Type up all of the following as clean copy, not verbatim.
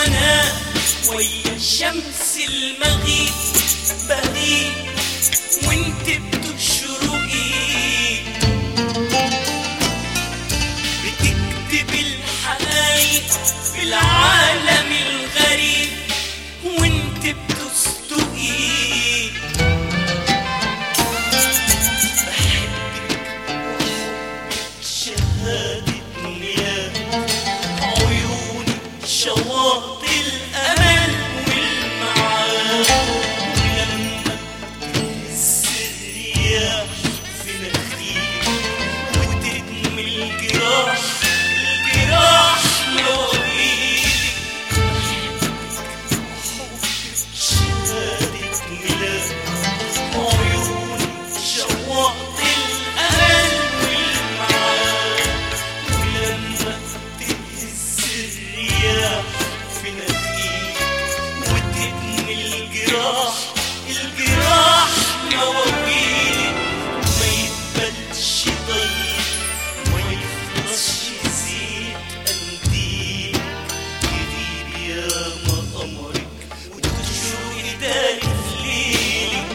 وانا ويا شمس المغيب بغيب وانت بتشرقي، بتكتب الحقايق في العالم الغريب وانت بتصدقي. بحبك شهادة مياه عيونك شواطئ الأمل والمعاد، ولما بتهز الرياح في نخيل وتدمي الجراح مواويلك. شهادة ميلاد عيونك شواطئ الأمل والمعاد، ولما تهز الرياح في نخيل وتدمي الجراح مواويلك. ما يتبلش ضيق ما يخلصش زيت قنديل، يغيب ياما قمرك وتشرقي تاني في ليلك.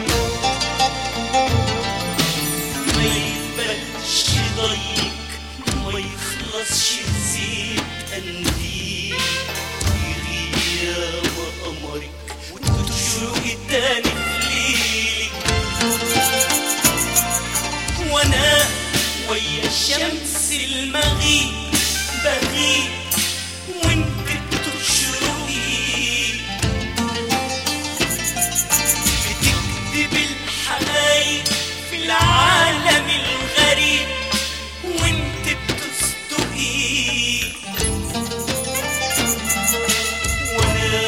ما يتبلش ضيق ما يخلصش زيت قنديل، يغيب ياما قمرك وتشرقي تاني في ليلك. وانا ويا شمس المغيب بغيب وانت بتشرقي، بتكتب الحقايق في العالم الغريب وانت بتصدقي. وانا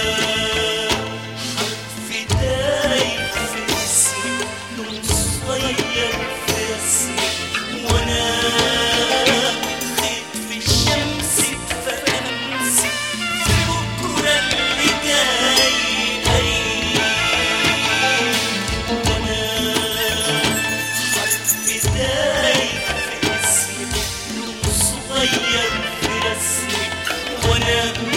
حرف دايب في اسمك نور صغير في اسمك، وانا خيط في الشمس اتفقمسك في بكره اللي جاي قريب. وانا حرف دايب في اسمك نور صغير في رسمك، وانا